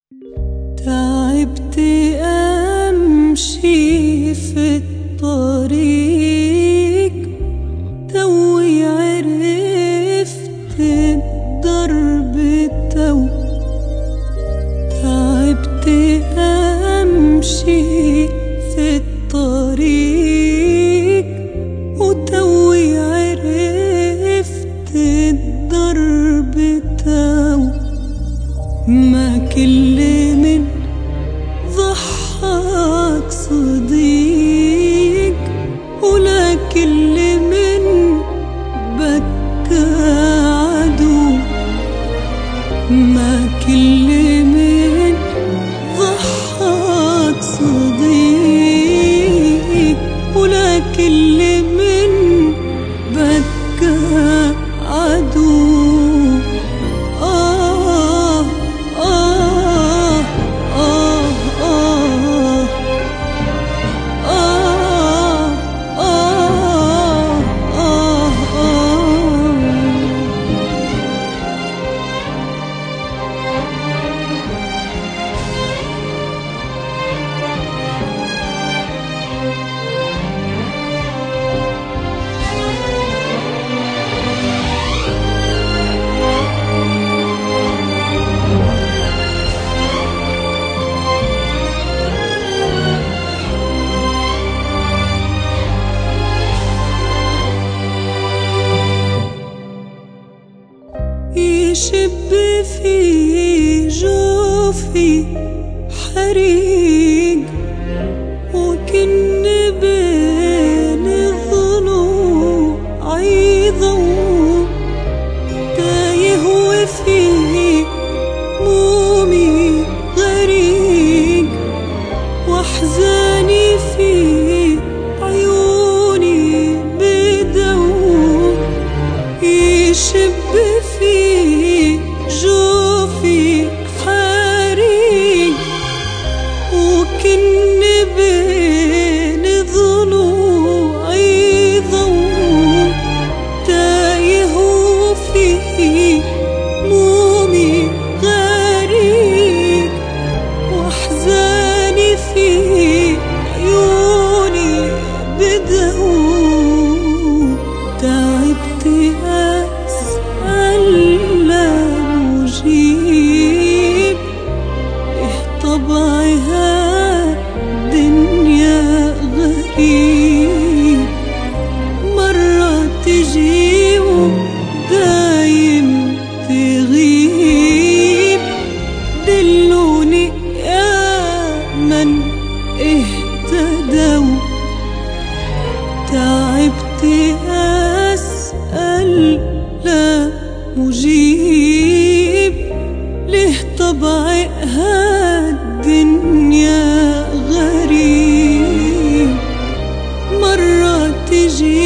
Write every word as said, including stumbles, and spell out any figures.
تعبت أمشي في الطريق، توي عرفت الدرب تو. تعبت أمشي في الطريق، وتوي عرفت الدرب تو. ما كل من ضحك صديق، ولا كل من بكى عدو. ما كل من ضحك صديق، ولا كل من بكى عدو. يشب في جوفي حريق، وكن بين الضلوع يضوء. تايه وفي مومي غريق، واحزاني في عيوني بدو. يشب في جوفي حريق، وكن بين ضلوع يضوء. تايه وفي مومي غريق، واحزاني في عيوني بدو. تعبت أسأل لا مجيب، إيه طبعها الدنيا غريب. مرة تجي ودايم تغيب، دلوني يا من اهتدوا. تعبت أسأل لا مجيب، له طبعها الدنيا غريب. مرة تجي